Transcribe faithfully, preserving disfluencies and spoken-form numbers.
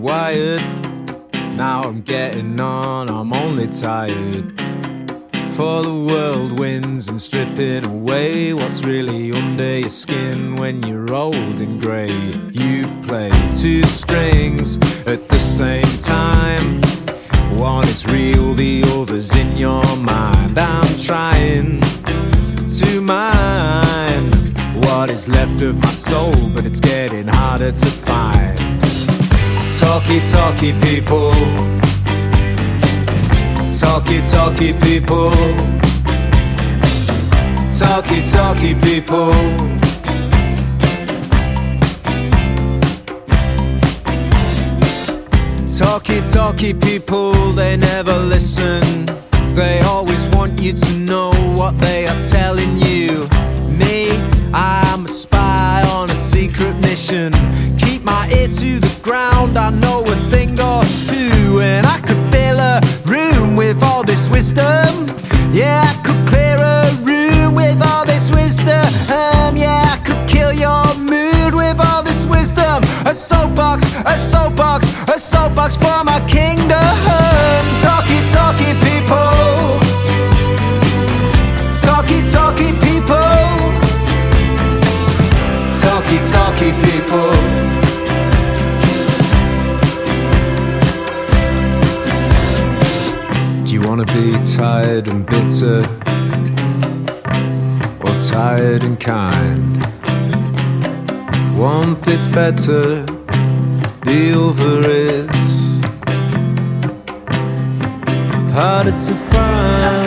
Wired, now I'm getting on, I'm only tired. For the world wins and stripping away what's really under your skin when you're old and grey. You play two strings at the same time. One is real, the other's in your mind. I'm trying to mine what is left of my soul, but it's getting harder to find. Talky, talky people. Talky, talky people. Talky, talky people. Talky, talky people, they never listen. They always want you to know what they are telling you. Me, I'm a spy on a secret mission. Keep my ear to the ground, I know a thing or two. And I could fill a room with all this wisdom. Yeah, I could clear a room with all this wisdom. Um, yeah, I could kill your mood with all this wisdom. A soapbox, a soapbox, a soapbox for my kingdom. Talky, talky people. Talky, talky people. Talky, talky people. Do you wanna be tired and bitter, or tired and kind? One fits better, the other is harder to find.